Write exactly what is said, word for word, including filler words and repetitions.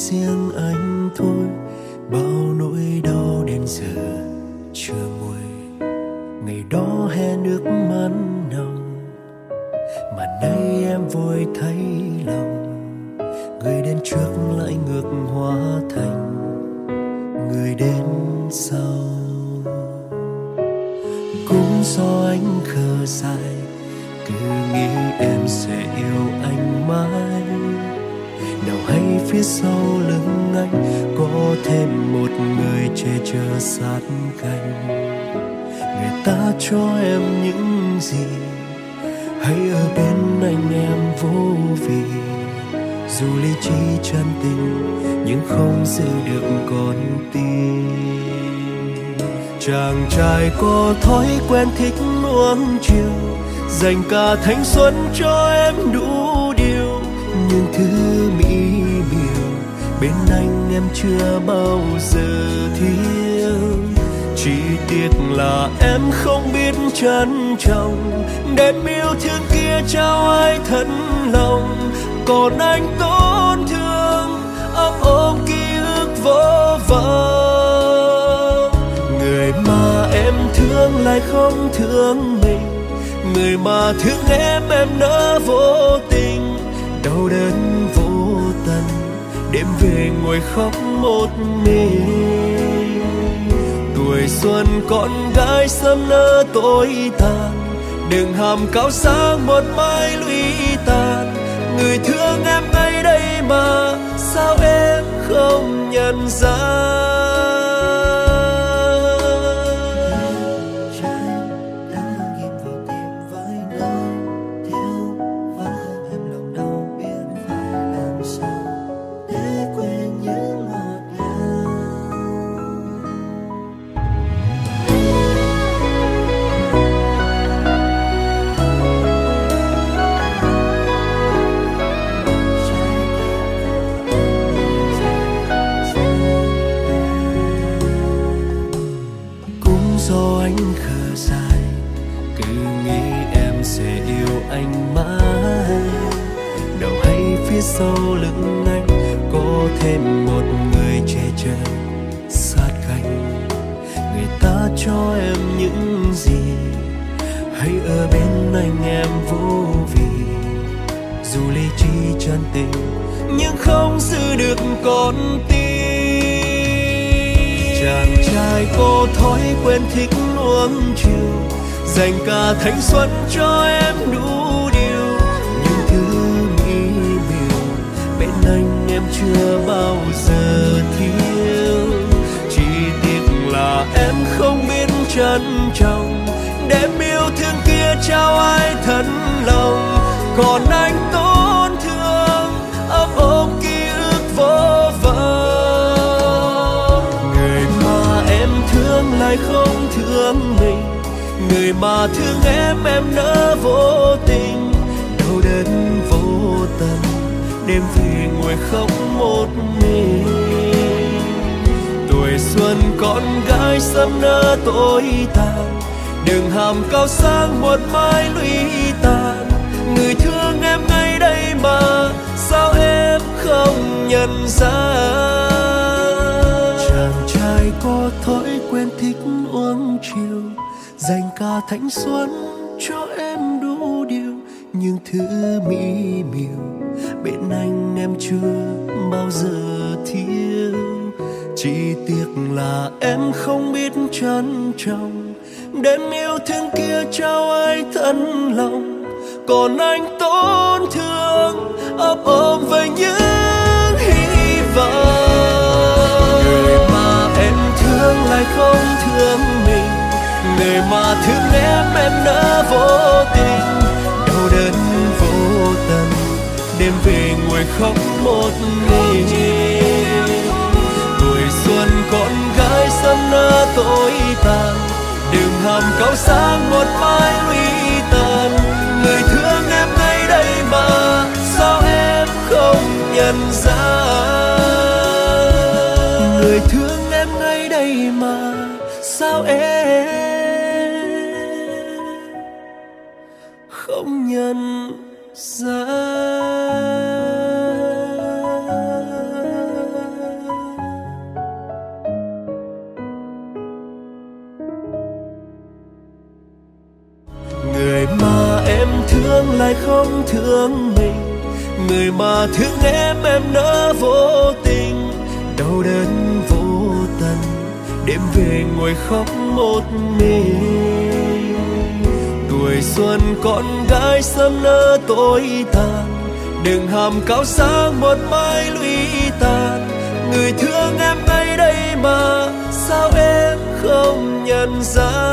riêng anh thôi, bao nỗi đau đến giờ chưa nguôi. Ngày đó hè nước mắt nồng, mà nay em vội thấy lòng. Người đến trước lại ngược hóa thành người đến sau. Cũng do anh khờ dại, cứ nghĩ em sẽ yêu anh mãi. Nào hay phía sau lưng anh có thêm một người che chở sát cánh. Người ta cho em những gì, hãy ở bên anh em vô vì. Dù lý trí chân tình nhưng không giữ được con tim. Chàng trai có thói quen thích nuông chiều, dành cả thanh xuân cho em đủ điều. Nhưng thứ mỹ miều bên anh em chưa bao giờ thiếu. Chỉ tiếc là em không biết trân trọng, đem yêu thương kia trao ai thật lòng. Còn anh tổn thương ấp ôm ký ức vô vọng. Người mà em thương lại không thương mình, người mà thương em em nỡ vô tình. Đau đớn vô tận đêm về ngồi khóc một mình. Tuổi xuân con gái sớm nỡ tối tàn, đừng hàm cao sang một mai lụy tàn. Người thương em ngay đây mà sao em không nhận ra. Do anh khờ dại, cứ nghĩ em sẽ yêu anh mãi. Đâu hay phía sau lưng anh có thêm một người che chở sát cánh. Người ta cho em những gì, hãy ở bên anh em vô vì. Dù lý trí chân tình nhưng không giữ được con tim. Chàng trai có thói quen thích nuông chiều, dành cả thanh xuân cho em đủ điều. Nhưng thứ mỹ miều bên anh em chưa bao giờ thiếu. Chỉ tiếc là em không biết trân trọng, đem yêu thương kia trao ai thật lòng. Còn anh tổn thương ấp ôm ký ức vô vọng. Lại không thương mình, người mà thương em em nỡ vô tình. Đau đớn vô tận đêm về ngồi khóc một mình. Tuổi xuân con gái sớm nỡ tối tàn, đừng hàm cao sang một mai lụy tàn. Người thương em ngay đây mà sao em không nhận ra. Chàng trai có thói quen thích uống chiều, dành cả thanh xuân cho em đủ điều. Nhưng thứ mỹ miều bên anh em chưa bao giờ thiếu. Chỉ tiếc là em không biết trân trọng, đem yêu thương kia trao ai thân lòng. Còn anh tổn thương ấp ôm với những hy vọng. Người mà em thương lại không thương mình, người mà thương em em nỡ vô tình. Đau đớn vô tận đêm về ngồi khóc một mình. Tuổi xuân con gái sớm nỡ tối tàn, đừng hàm cao sang một mai lụy tàn. Người thương em ngay đây mà sao em không nhận ra. Người thương em ngay đây mà sao em không nhận ra. không thương mình, người mà thương em em nỡ vô tình, đau đớn vô tận đêm về ngồi khóc một mình. Tuổi xuân con gái sớm nỡ tối tàn, đừng hàm cao sang một mai lụy tàn. Người thương em ngay đây mà sao em không nhận ra?